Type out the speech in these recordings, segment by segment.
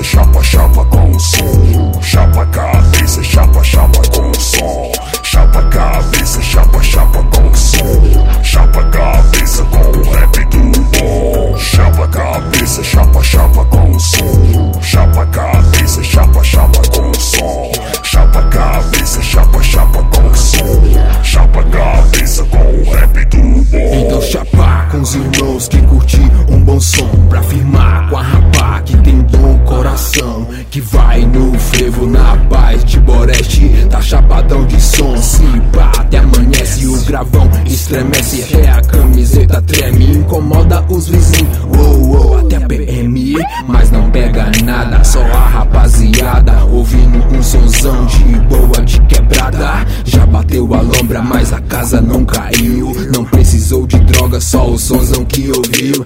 chapa, chapa com o som. Chapa cabeça, chapa, chapa com o som. Chapa cabeça, chapa, chapa com o som. Chapa cabeça com o rap do bom. Chapa cabeça, chapa, chapa com o som. Chapa cabeça, chapa, chapa com o som. Chapa cabeça, chapa, chapa com o som. Chapa cabeça com o rap do bom. Então chapa com os irmãos que curti um bom som, pra firmar com a rapa que tem bom coração, que vai no frevo na paz de Boreste, tá chapadão de som. Se pá, até amanhece, o gravão estremece, até a camiseta treme, incomoda os vizinhos, até a PM, mas não pega nada, só a rapaziada ouvindo um sonzão de boa, de quebrada. Já bateu a lombra, mas a casa não caiu, não precisou de droga, só o sonzão que ouviu.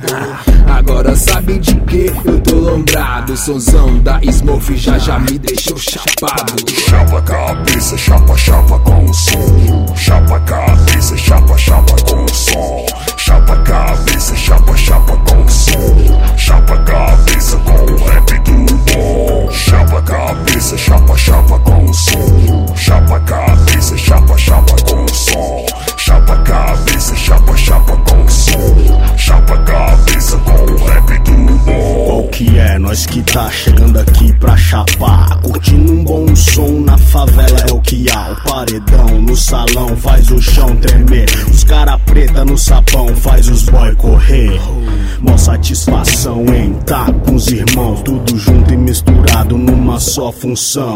Agora sabe de que eu tô lombrado, sonzão da Smurf já me deixou chapado. Chapa cabeça, chapa, chapa com o som. Chapa cabeça, chapa, chapa com o som. Chapa cabeça, chapa, chapa com o som. Chapa cabeça com o rap do bom. Chapa cabeça, chapa, chapa com o som. Chapa cabeça, chapa, chapa com o som. Chapa cabeça, chapa, chapa com o som. Chapa cabeça com o rap do bom. Qual que é? Nós que tá chegando aqui pra chapar, curtindo um bom som na favela é o que há. O paredão no salão faz o chão tremer, os cara preta no sapão faz os boy correr. Mó satisfação em tá com os irmãos, tudo junto e misturado numa só função.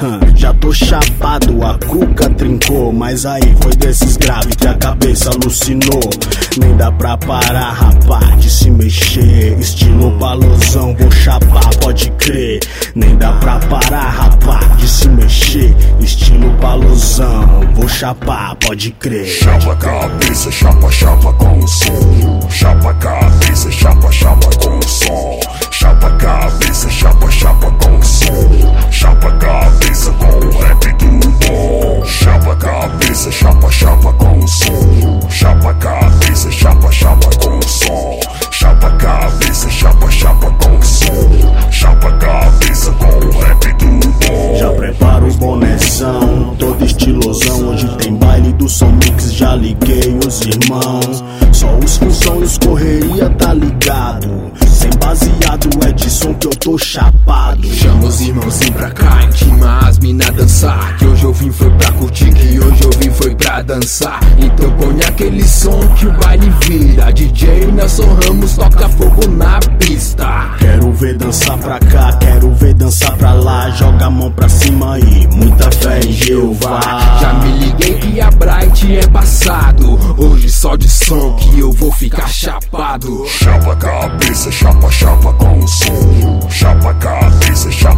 Já tô chapado, a cuca trincou, mas aí foi desses graves que a cabeça alucinou. Nem dá pra parar, rapaz, de se mexer, estilo balosão, vou chapar, pode crer. Nem dá pra parar, rapaz, de se mexer, estilo balosão, vou chapar, pode crer. Chapa cabeça, chapa, chapa com o som. Chapa cabeça, chapa, chapa com o som. Chapa cabeça, chapa, chapa com o som. Chapa cabeça com o rap do bom. Chapa cabeça, chapa, chapa com o som. Chapa cabeça, chapa, chapa com o som. Chapa cabeça, chapa, chapa com o som. Chapa cabeça com o rap do bom. Já prepara os bonezão, todo estilosão. Hoje tem baile do Som Mix, já liguei os irmãos. Só os função e os correria, tá ligado? Sem baseado é de som que eu tô chapado. Chama os irmãozinhos pra cá, intima as mina dançar, que hoje eu vim foi pra curtir, que hoje eu vim foi pra dançar. Então põe aquele som que o baile vira, DJ Nelson Ramos toca fogo na pista. Quero ver dançar pra cá, quero ver dançar pra lá, joga a mão pra cima e muita fé em Jeová. Já me liguei que a Bright é passado, hoje só de som que eu vou ficar chapado. Chapa cabeça, chapa, chapa com o som. Chapa cabeça, chapa,